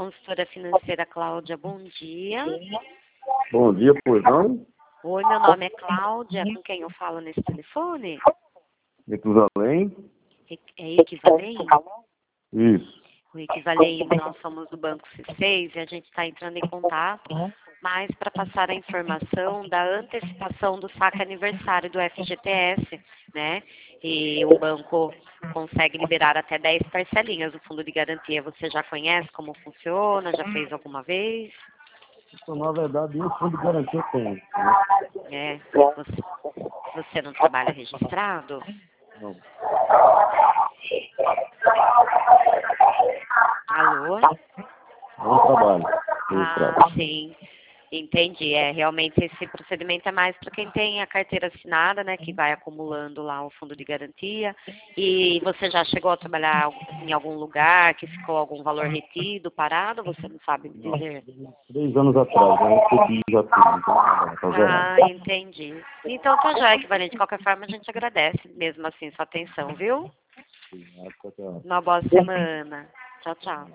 consultora financeira Cláudia, bom dia. Bom dia, pois não? Oi, meu nome é Cláudia, com quem eu falo nesse telefone? Equivalente? É Equivalente? Isso. O Equivalente, nós somos do Banco C6 e a gente está entrando em contato, mas para passar a informação da antecipação do saque aniversário do FGTS, né? E o banco consegue liberar até 10 parcelinhas do fundo de garantia. Você já conhece como funciona? Já fez alguma vez? Então, na verdade, o fundo de garantia tem. É. Você não trabalha registrado? Não. Alô? Não trabalho registrado. Sim. Entendi. Realmente esse procedimento é mais para quem tem a carteira assinada, né, que vai acumulando lá o fundo de garantia. E você já chegou a trabalhar em algum lugar que ficou algum valor retido, parado? Você não sabe me dizer? 3 anos atrás, eu recebi já tudo. Então, tá zerado. Entendi. Então tá já, Equivalente. De qualquer forma, a gente agradece mesmo assim sua atenção, viu? Tchau. Uma boa semana. Tchau, tchau.